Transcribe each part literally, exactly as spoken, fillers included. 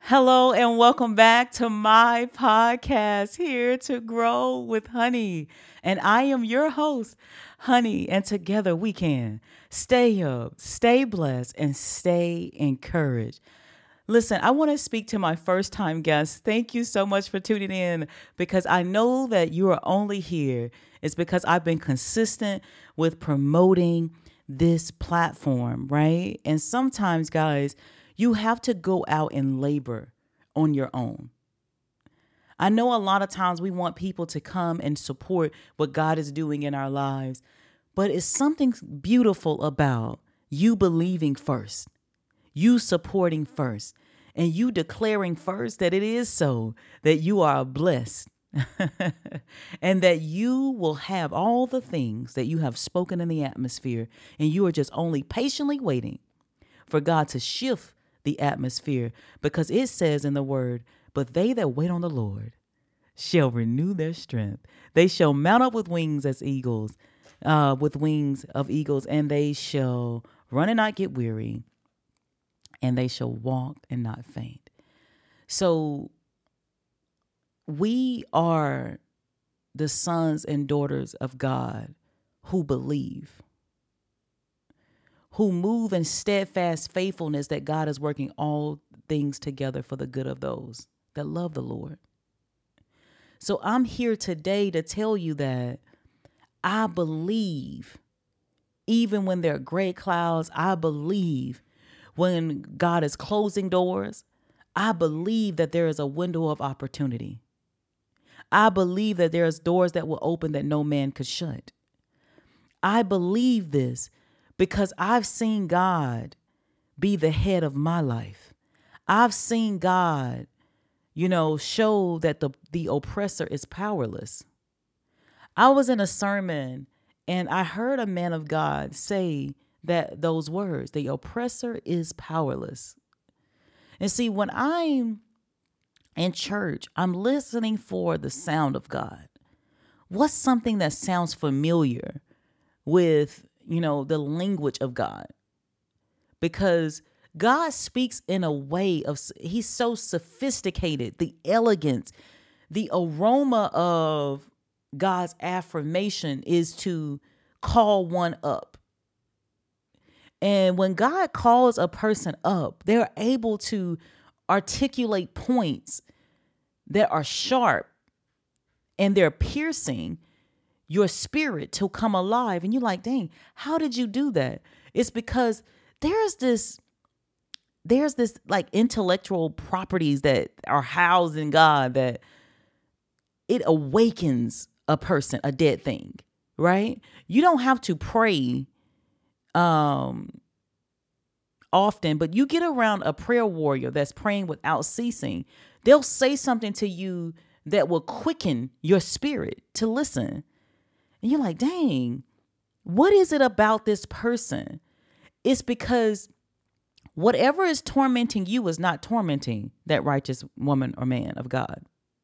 Hello and welcome back to my podcast, Here to Grow with Honey. And I am your host, Honey, and together we can stay up, stay blessed, and stay encouraged. Listen, I want to speak to my first time guests. Thank you so much for tuning in because I know that you are only here. It's because I've been consistent with promoting this platform, right? And sometimes, guys, you have to go out and labor on your own. I know a lot of times we want people to come and support what God is doing in our lives, but it's something beautiful about you believing first, you supporting first, and you declaring first that it is so, that you are blessed. And that you will have all the things that you have spoken in the atmosphere, and you are just only patiently waiting for God to shift the atmosphere, because it says in the word, but they that wait on the Lord shall renew their strength. They shall mount up with wings as eagles, uh, with wings of eagles, and they shall run and not get weary, and they shall walk and not faint. So we are the sons and daughters of God who believe, who move in steadfast faithfulness that God is working all things together for the good of those that love the Lord. So I'm here today to tell you that I believe, even when there are gray clouds, I believe when God is closing doors, I believe that there is a window of opportunity. I believe that there's doors that will open that no man could shut. I believe this because I've seen God be the head of my life. I've seen God, you know, show that the, the oppressor is powerless. I was in a sermon and I heard a man of God say that those words, the oppressor is powerless. And see, when I'm in church, I'm listening for the sound of God. What's something that sounds familiar with, you know, the language of God? Because God speaks in a way of, he's so sophisticated, the elegance, the aroma of God's affirmation is to call one up. And when God calls a person up, they're able to articulate points that are sharp and they're piercing your spirit to come alive. And you're like, dang, how did you do that? It's because there's this, there's this like intellectual properties that are housed in God that it awakens a person, a dead thing, right? You don't have to pray um, often, but you get around a prayer warrior that's praying without ceasing. They'll say something to you that will quicken your spirit to listen. And you're like, dang, what is it about this person? It's because whatever is tormenting you is not tormenting that righteous woman or man of God.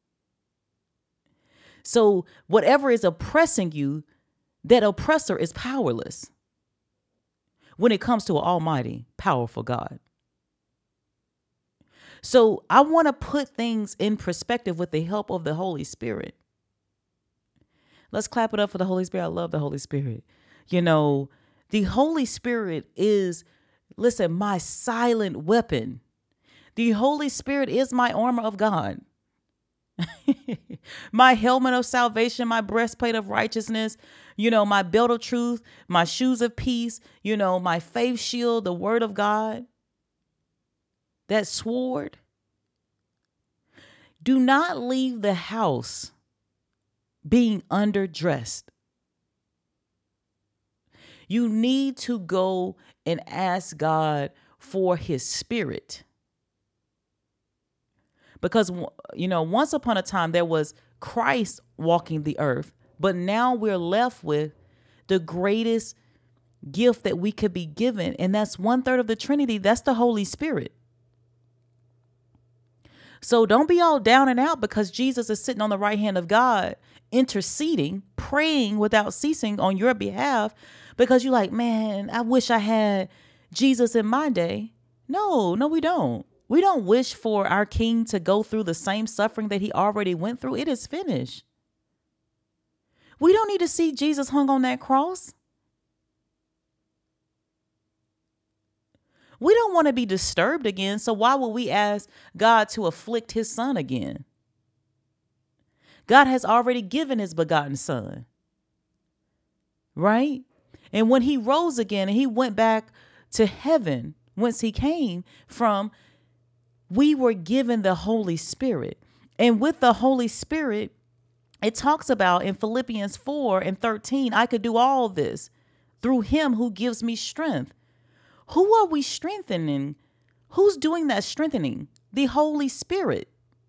So whatever is oppressing you, that oppressor is powerless when it comes to an almighty, powerful God. So I want to put things in perspective with the help of the Holy Spirit. Let's clap it up for the Holy Spirit. I love the Holy Spirit. You know, the Holy Spirit is, listen, my silent weapon. The Holy Spirit is my armor of God. My helmet of salvation, my breastplate of righteousness, you know, my belt of truth, my shoes of peace, you know, my faith shield, the word of God, that sword. Do not leave the house being underdressed. You need to go and ask God for his spirit. Because, you know, once upon a time, there was Christ walking the earth, but now we're left with the greatest gift that we could be given. And that's one third of the Trinity. That's the Holy Spirit. So don't be all down and out because Jesus is sitting on the right hand of God, interceding, praying without ceasing on your behalf, because you're like, man, I wish I had Jesus in my day. No, no, we don't. We don't wish for our king to go through the same suffering that he already went through. It is finished. We don't need to see Jesus hung on that cross. We don't want to be disturbed again. So why would we ask God to afflict his son again? God has already given his begotten son. Right? And when he rose again and he went back to heaven, whence he came from, we were given the Holy Spirit. And with the Holy Spirit, it talks about in Philippians four and thirteen, I could do all this through him who gives me strength. Who are we strengthening? Who's doing that strengthening? The Holy Spirit.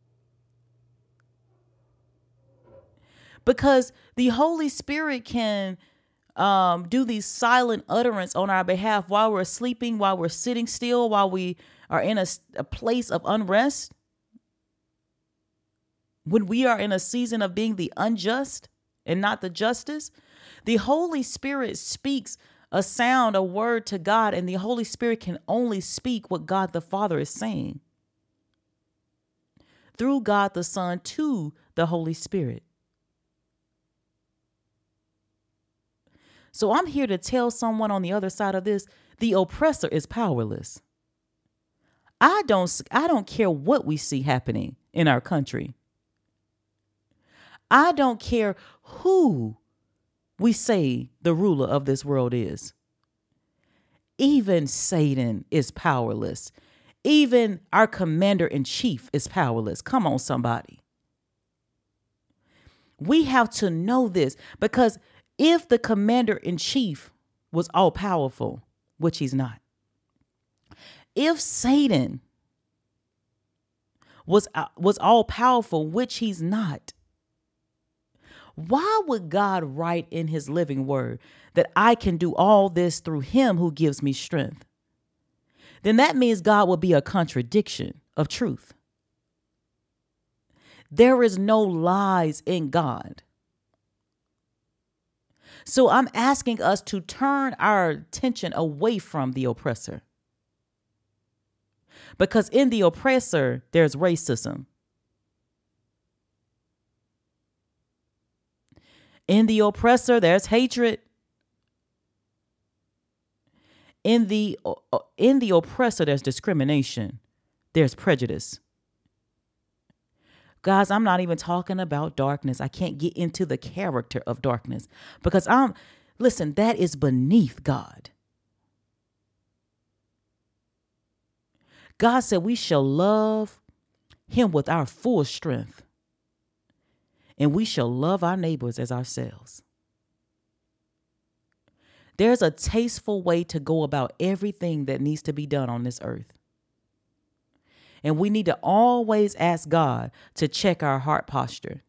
Because the Holy Spirit can um, do these silent utterance on our behalf while we're sleeping, while we're sitting still, while we are in a, a place of unrest. When we are in a season of being the unjust and not the justice, the Holy Spirit speaks a sound, a word to God, and the Holy Spirit can only speak what God the Father is saying through God the Son to the Holy Spirit. So I'm here to tell someone on the other side of this, the oppressor is powerless. I don't, I don't care what we see happening in our country. I don't care who we say the ruler of this world is. Even Satan is powerless. Even our commander in chief is powerless. Come on, somebody. We have to know this, because if the commander in chief was all powerful, which he's not, if Satan was, uh, was all powerful, which he's not, why would God write in his living word that I can do all this through him who gives me strength? Then that means God will be a contradiction of truth. There is no lies in God. So I'm asking us to turn our attention away from the oppressor. Because in the oppressor, there's racism. In the oppressor, there's hatred. In the, in the oppressor, there's discrimination. There's prejudice. Guys, I'm not even talking about darkness. I can't get into the character of darkness because I'm, listen, that is beneath God. God said we shall love him with our full strength, and we shall love our neighbors as ourselves. There's a tasteful way to go about everything that needs to be done on this earth. And we need to always ask God to check our heart posture.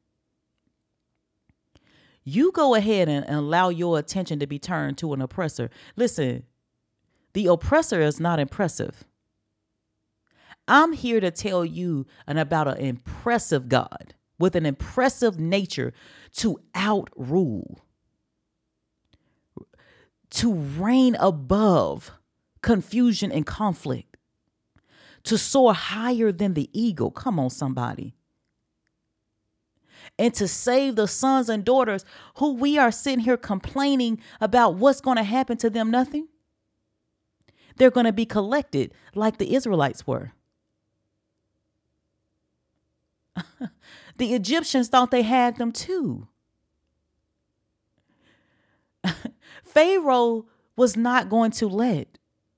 You go ahead and, and allow your attention to be turned to an oppressor. Listen, the oppressor is not impressive. I'm here to tell you an, about an impressive God with an impressive nature to outrule, to reign above confusion and conflict, to soar higher than the eagle. Come on, somebody. And to save the sons and daughters who we are sitting here complaining about what's going to happen to them. Nothing. They're going to be collected like the Israelites were. The Egyptians thought they had them too. Pharaoh was not going to let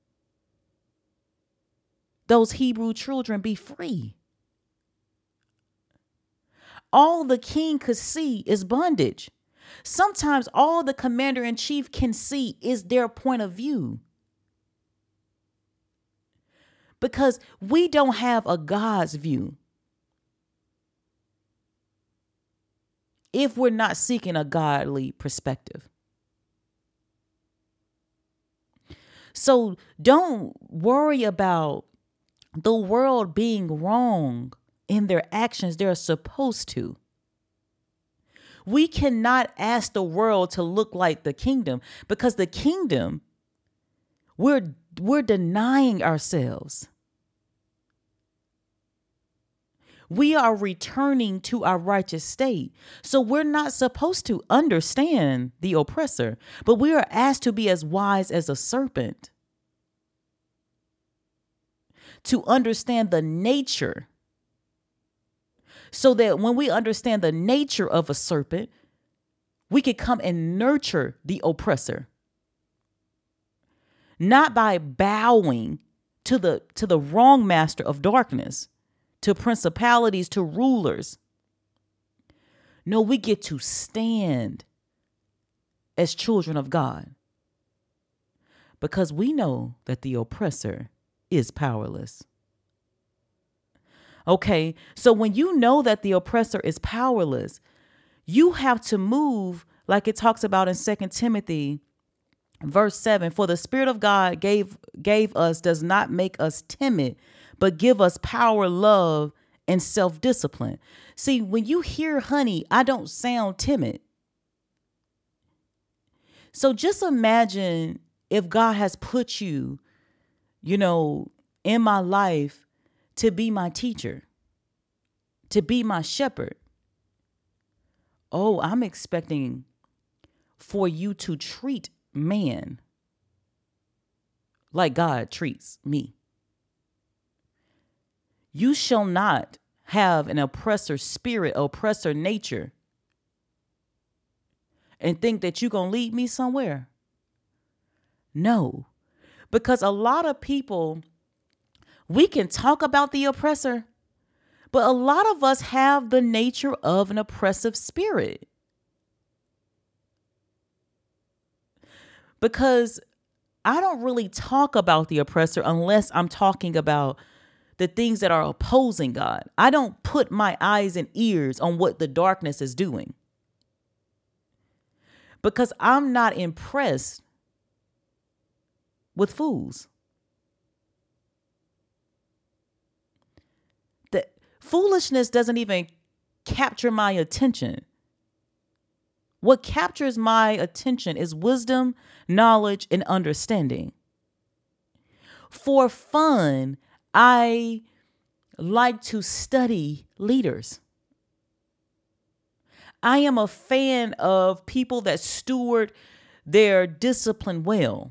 those Hebrew children be free. All the king could see is bondage. Sometimes all the commander in chief can see is their point of view. Because we don't have a God's view if we're not seeking a godly perspective. So don't worry about the world being wrong in their actions. They're supposed to. We cannot ask the world to look like the kingdom, because the kingdom, we're we're denying ourselves. We are returning to our righteous state. So we're not supposed to understand the oppressor, but we are asked to be as wise as a serpent, to understand the nature, so that when we understand the nature of a serpent, we can come and nurture the oppressor, not by bowing to the to the wrong master of darkness, to principalities, to rulers. No, we get to stand as children of God because we know that the oppressor is powerless. Okay, so when you know that the oppressor is powerless, you have to move like it talks about in Second Timothy verse seven. For the Spirit of God gave gave us does not make us timid, but give us power, love, and self-discipline. See, when you hear honey, I don't sound timid. So just imagine if God has put you, you know, in my life to be my teacher, to be my shepherd. Oh, I'm expecting for you to treat man like God treats me. You shall not have an oppressor spirit, oppressor nature, and think that you're going to lead me somewhere. No, because a lot of people, we can talk about the oppressor, but a lot of us have the nature of an oppressive spirit. Because I don't really talk about the oppressor unless I'm talking about the things that are opposing God. I don't put my eyes and ears on what the darkness is doing, because I'm not impressed with fools. The foolishness doesn't even capture my attention. What captures my attention is wisdom, knowledge, and understanding. For fun, I like to study leaders. I am a fan of people that steward their discipline well.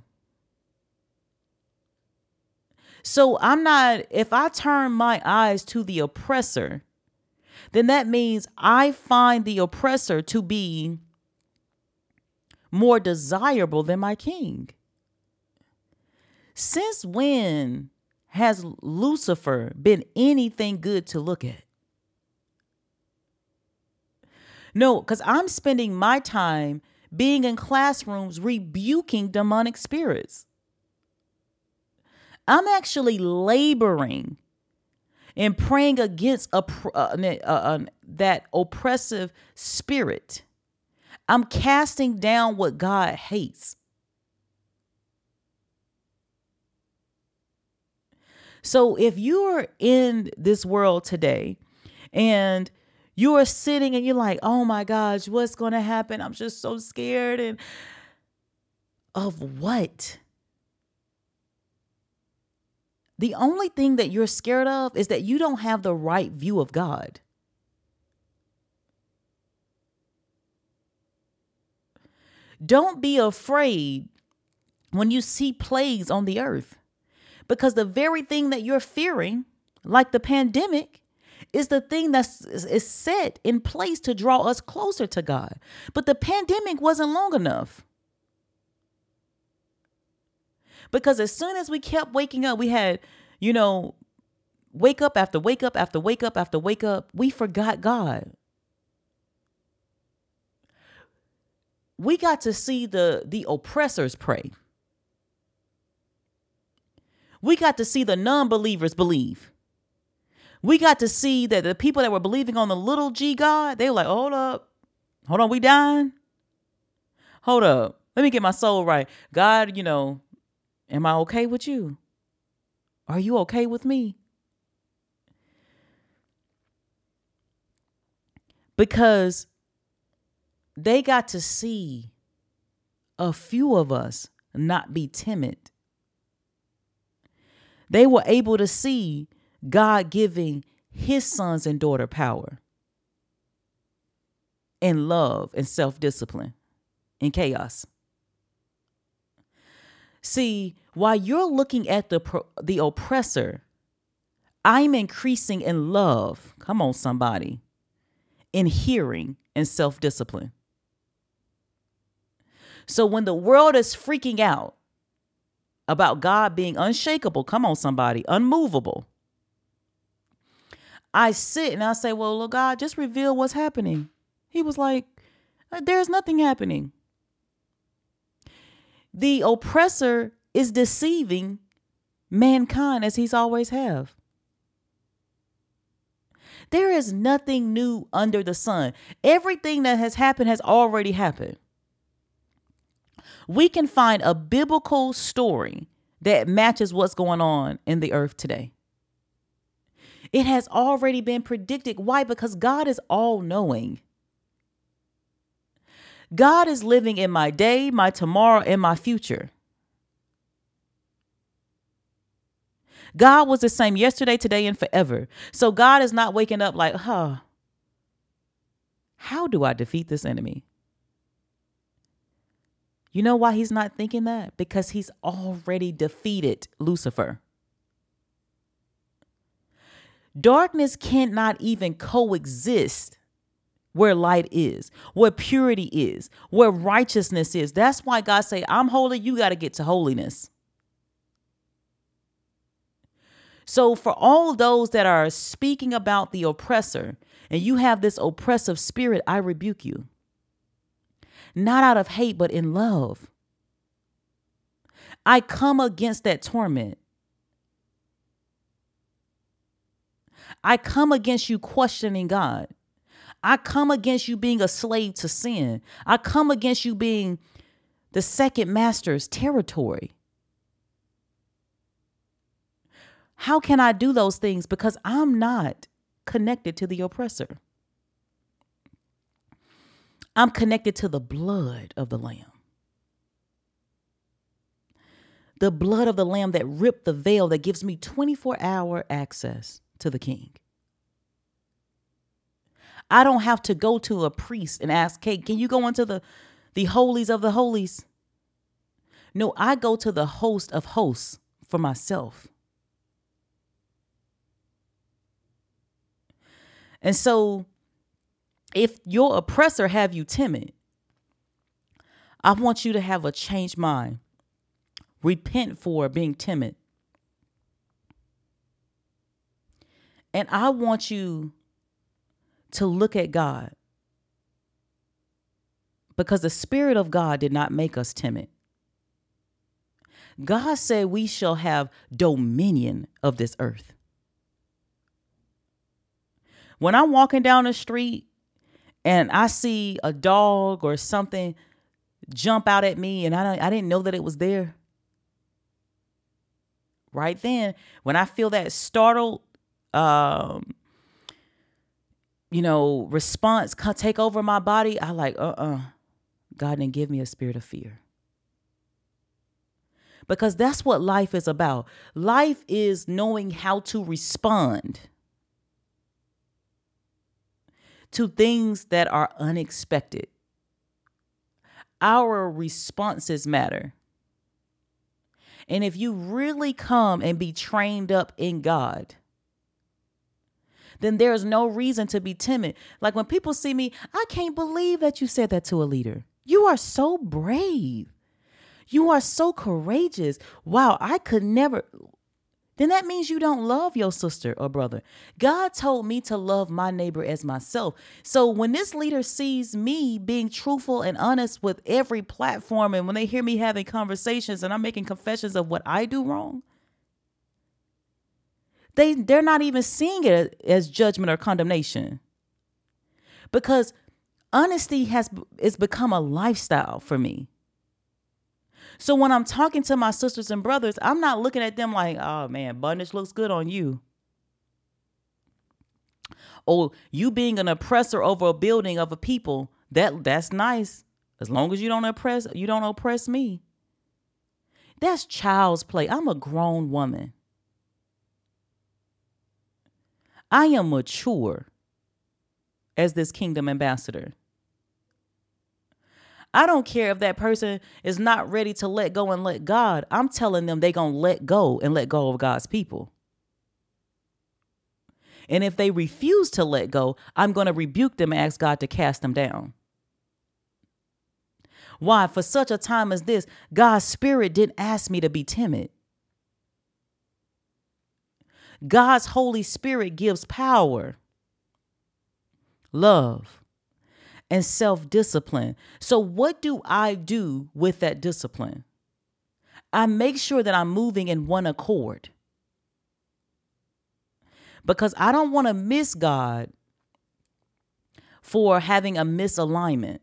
So I'm not, if I turn my eyes to the oppressor, then that means I find the oppressor to be more desirable than my king. Since when has Lucifer been anything good to look at? No, because I'm spending my time being in classrooms rebuking demonic spirits. I'm actually laboring and praying against a, uh, uh, uh, that oppressive spirit. I'm casting down what God hates. So if you're in this world today and you are sitting and you're like, oh my gosh, what's going to happen? I'm just so scared. And of what? The only thing that you're scared of is that you don't have the right view of God. Don't be afraid when you see plagues on the earth, because the very thing that you're fearing, like the pandemic, is the thing that's is set in place to draw us closer to God. But the pandemic wasn't long enough. Because as soon as we kept waking up, we had, you know, wake up after wake up after wake up after wake up. We forgot God. We got to see the, the oppressors pray. We got to see the non-believers believe. We got to see that the people that were believing on the little g God, they were like, hold up. Hold on, we dying? Hold up. Let me get my soul right. God, you know, am I okay with you? Are you okay with me? Because they got to see a few of us not be timid. They were able to see God giving his sons and daughter power and love and self-discipline in chaos. See, while you're looking at the pro- the oppressor, I'm increasing in love. Come on, somebody. In hearing and self-discipline. So when the world is freaking out about God being unshakable, come on, somebody, unmovable, I sit and I say, well, Lord God, just reveal what's happening. He was like, there's nothing happening. The oppressor is deceiving mankind as he's always have. There is nothing new under the sun. Everything that has happened has already happened. We can find a biblical story that matches what's going on in the earth today. It has already been predicted. Why? Because God is all-knowing. God is living in my day, my tomorrow, and my future. God was the same yesterday, today, and forever. So God is not waking up like, huh, how do I defeat this enemy? You know why he's not thinking that? Because he's already defeated Lucifer. Darkness cannot even coexist where light is, where purity is, where righteousness is. That's why God say, I'm holy, you got to get to holiness. So for all those that are speaking about the oppressor and you have this oppressive spirit, I rebuke you. Not out of hate, but in love. I come against that torment. I come against you questioning God. I come against you being a slave to sin. I come against you being the second master's territory. How can I do those things? Because I'm not connected to the oppressor. I'm connected to the blood of the Lamb. The blood of the Lamb that ripped the veil that gives me twenty-four hour access to the King. I don't have to go to a priest and ask, hey, can you go into the, the holies of the holies? No, I go to the host of hosts for myself. And so if your oppressor have you timid, I want you to have a changed mind. Repent for being timid. And I want you to look at God, because the Spirit of God did not make us timid. God said we shall have dominion of this earth. When I'm walking down the street and I see a dog or something jump out at me and I don't, I didn't know that it was there. Right then, when I feel that startled, um, you know, response take over my body, I like, uh-uh, God didn't give me a spirit of fear. Because that's what life is about. Life is knowing how to respond to things that are unexpected. Our responses matter. And if you really come and be trained up in God, then there's no reason to be timid. Like when people see me, I can't believe that you said that to a leader. You are so brave. You are so courageous. Wow, I could never. Then that means you don't love your sister or brother. God told me to love my neighbor as myself. So when this leader sees me being truthful and honest with every platform, and when they hear me having conversations and I'm making confessions of what I do wrong, they, they're not even seeing it as judgment or condemnation. Because honesty has it's become a lifestyle for me. So when I'm talking to my sisters and brothers, I'm not looking at them like, oh man, bondage looks good on you. Or you being an oppressor over a building of a people, that that's nice. As long as you don't oppress, you don't oppress me. That's child's play. I'm a grown woman. I am mature as this kingdom ambassador. I don't care if that person is not ready to let go and let God. I'm telling them they're going to let go and let go of God's people. And if they refuse to let go, I'm going to rebuke them and ask God to cast them down. Why? For such a time as this, God's Spirit didn't ask me to be timid. God's Holy Spirit gives power, love, and self-discipline. So what do I do with that discipline? I make sure that I'm moving in one accord, because I don't want to miss God for having a misalignment.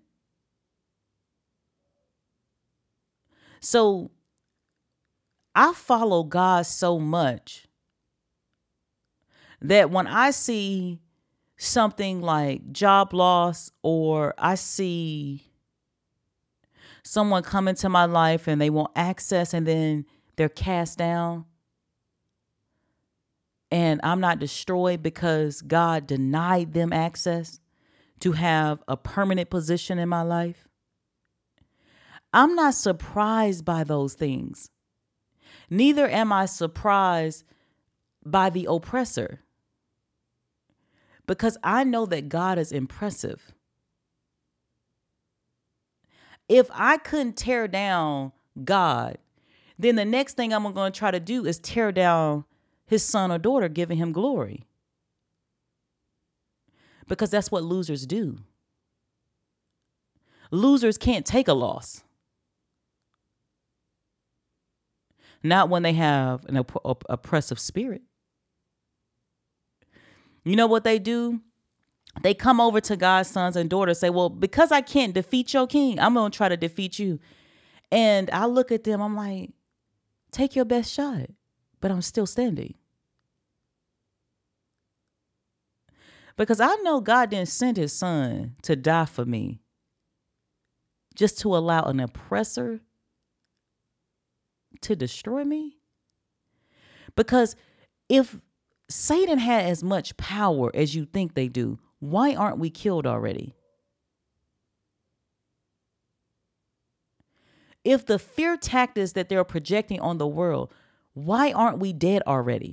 So I follow God so much that when I see something like job loss, or I see someone come into my life and they want access and then they're cast down, and I'm not destroyed because God denied them access to have a permanent position in my life, I'm not surprised by those things. Neither am I surprised by the oppressor, because I know that God is impressive. If I couldn't tear down God, then the next thing I'm going to try to do is tear down his son or daughter, giving him glory. Because that's what losers do. Losers can't take a loss. Not when they have an opp- opp- oppressive spirit. You know what they do? They come over to God's sons and daughters, say, well, because I can't defeat your king, I'm going to try to defeat you. And I look at them, I'm like, take your best shot, but I'm still standing. Because I know God didn't send his son to die for me just to allow an oppressor to destroy me. Because if Satan had as much power as you think they do, why aren't we killed already? If the fear tactics that they're projecting on the world, why aren't we dead already?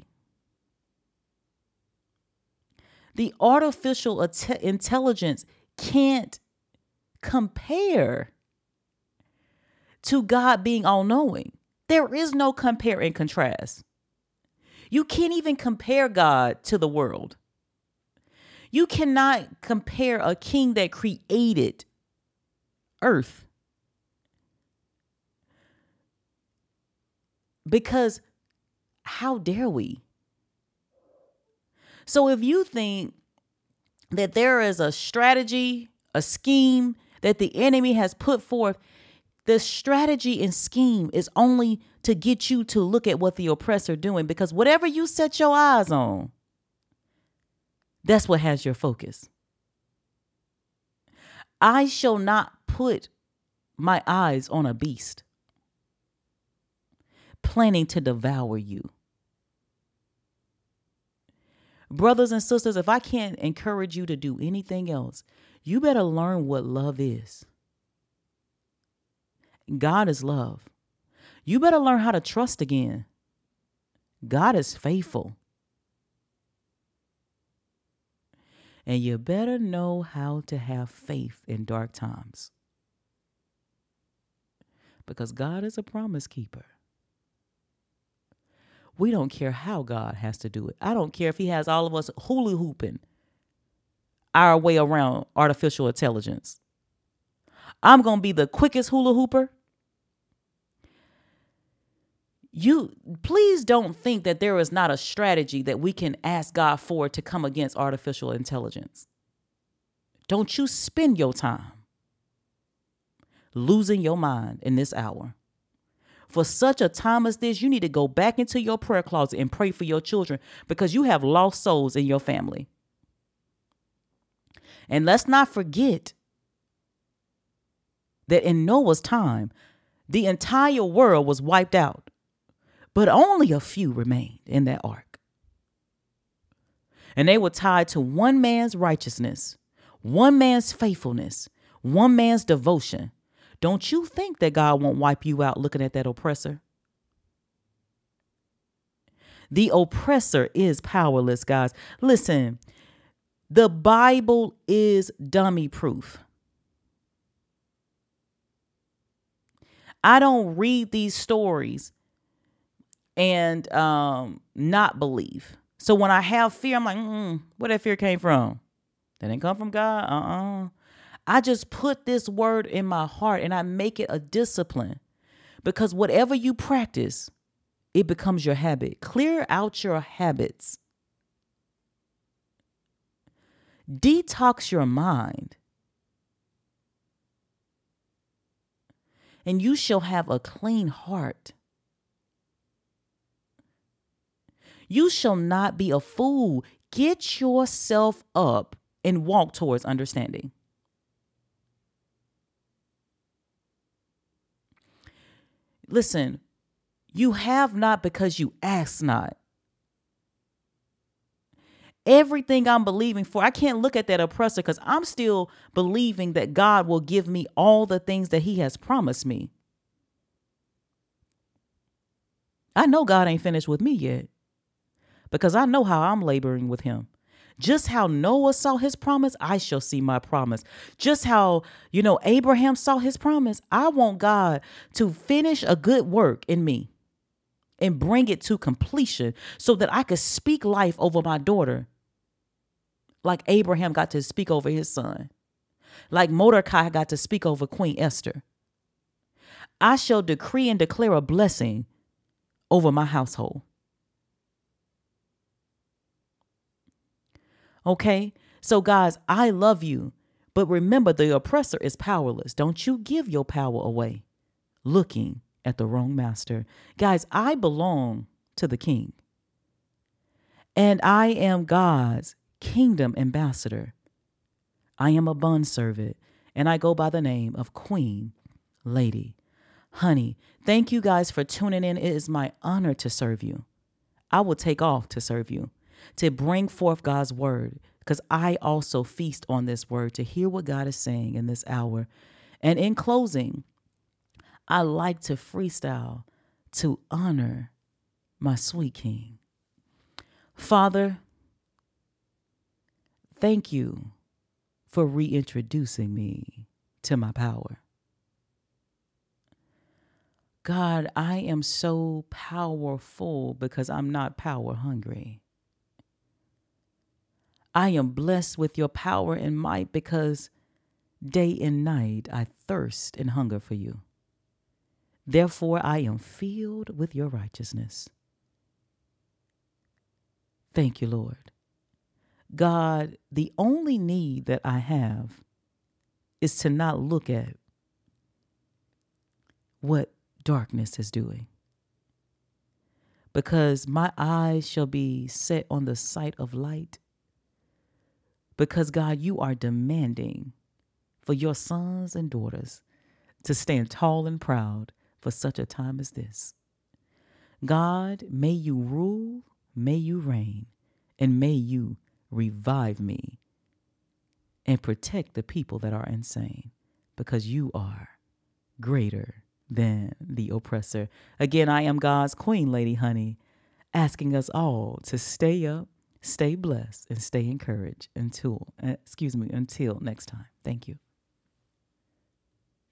The artificial att- intelligence can't compare to God being all-knowing. There is no compare and contrast. You can't even compare God to the world. You cannot compare a king that created earth. Because how dare we? So if you think that there is a strategy, a scheme that the enemy has put forth, the strategy and scheme is only to get you to look at what the oppressor doing, because whatever you set your eyes on, that's what has your focus. I shall not put my eyes on a beast planning to devour you. Brothers and sisters, if I can't encourage you to do anything else, you better learn what love is. God is love. You better learn how to trust again. God is faithful. And you better know how to have faith in dark times. Because God is a promise keeper. We don't care how God has to do it. I don't care if he has all of us hula hooping our way around artificial intelligence. I'm going to be the quickest hula hooper. You please don't think that there is not a strategy that we can ask God for to come against artificial intelligence. Don't you spend your time losing your mind in this hour. For such a time as this, you need to go back into your prayer closet and pray for your children, because you have lost souls in your family. And let's not forget that in Noah's time, the entire world was wiped out, but only a few remained in that ark. And they were tied to one man's righteousness, one man's faithfulness, one man's devotion. Don't you think that God won't wipe you out looking at that oppressor? The oppressor is powerless, guys. Listen, the Bible is dummy proof. I don't read these stories and um, not believe. So when I have fear, I'm like, mm, where that fear came from? That didn't come from God? Uh-uh. I just put this word in my heart and I make it a discipline, because whatever you practice, it becomes your habit. Clear out your habits. Detox your mind. And you shall have a clean heart. You shall not be a fool. Get yourself up and walk towards understanding. Listen, you have not because you ask not. Everything I'm believing for, I can't look at that oppressor because I'm still believing that God will give me all the things that he has promised me. I know God ain't finished with me yet, because I know how I'm laboring with him. Just how Noah saw his promise, I shall see my promise. Just how, you know, Abraham saw his promise. I want God to finish a good work in me and bring it to completion so that I could speak life over my daughter, like Abraham got to speak over his son, like Mordecai got to speak over Queen Esther. I shall decree and declare a blessing over my household. Okay, so guys, I love you, but remember, the oppressor is powerless. Don't you give your power away looking at the wrong master. Guys, I belong to the King, and I am God's kingdom ambassador. I am a bondservant, and I go by the name of Queen Lady Honey. Thank you guys for tuning in. It is my honor to serve you. I will take off to serve you, to bring forth God's word, because I also feast on this word to hear what God is saying in this hour. And in closing, I like to freestyle to honor my sweet King. Father, thank you for reintroducing me to my power. God, I am so powerful because I'm not power hungry. I am blessed with your power and might because day and night I thirst and hunger for you. Therefore, I am filled with your righteousness. Thank you, Lord. God, the only need that I have is to not look at what darkness is doing, because my eyes shall be set on the sight of light. Because, God, you are demanding for your sons and daughters to stand tall and proud for such a time as this. God, may you rule, may you reign, and may you revive me and protect the people that are insane, because you are greater than the oppressor. Again, I am God's Queen Lady Honey, asking us all to stay up, stay blessed, and stay encouraged until, uh, excuse me, until next time. Thank you.